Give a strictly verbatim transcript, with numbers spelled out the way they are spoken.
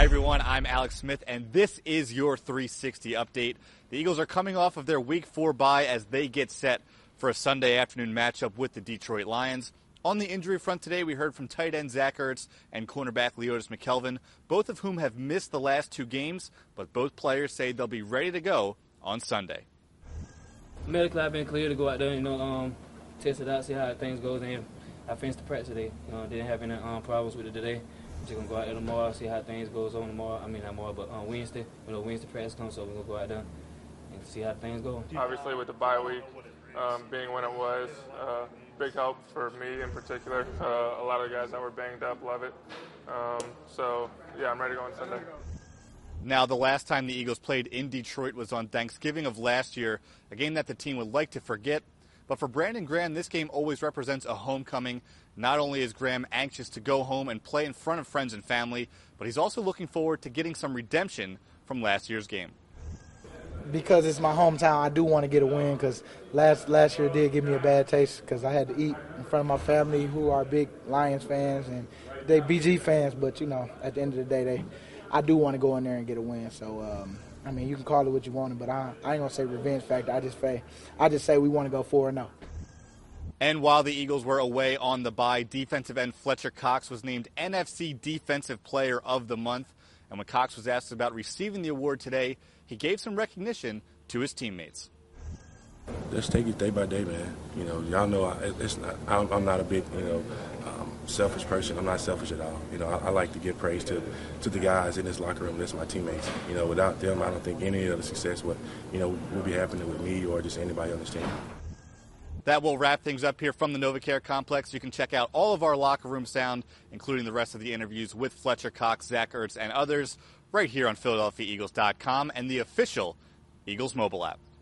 Hi, everyone. I'm Alex Smith, and this is your three sixty update. The Eagles are coming off of their Week four bye as they get set for a Sunday afternoon matchup with the Detroit Lions. On the injury front today, we heard from tight end Zach Ertz and cornerback Leotis McKelvin, both of whom have missed the last two games, but both players say they'll be ready to go on Sunday. Medically, I've been clear to go out there, you know, um, test it out, see how things goes. And I finished the practice today. You know, didn't have any um, problems with it today. I'm just gonna go out there tomorrow, see how things goes on tomorrow. I mean, not tomorrow, but on Wednesday. You know, Wednesday practice comes, so we're gonna go out there and see how things go. Obviously, with the bye week um, being when it was, uh, big help for me in particular. Uh, a lot of the guys that were banged up love it. Um, so yeah, I'm ready to go on Sunday. Now, the last time the Eagles played in Detroit was on Thanksgiving of last year, a game that the team would like to forget. But for Brandon Graham, this game always represents a homecoming. Not only is Graham anxious to go home and play in front of friends and family, but he's also looking forward to getting some redemption from last year's game. Because it's my hometown, I do want to get a win because last last year did give me a bad taste because I had to eat in front of my family who are big Lions fans and they B G fans. But, you know, at the end of the day, they I do want to go in there and get a win. So, um, I mean, you can call it what you want, but I, I ain't going to say revenge factor. I just say, I just say we want to go four and oh. And while the Eagles were away on the bye, defensive end Fletcher Cox was named N F C Defensive Player of the Month. And when Cox was asked about receiving the award today, he gave some recognition to his teammates. Let's take it day by day, man. You know, y'all know I, it's not, I'm, I'm not a big, you know, um, selfish person. I'm not selfish at all. You know, I, I like to give praise to, to the guys in this locker room. That's my teammates. You know, without them, I don't think any of the success would, you know, would be happening with me or just anybody on this team. That will wrap things up here from the NovaCare Complex. You can check out all of our locker room sound, including the rest of the interviews with Fletcher Cox, Zach Ertz, and others, right here on Philadelphia Eagles dot com and the official Eagles mobile app.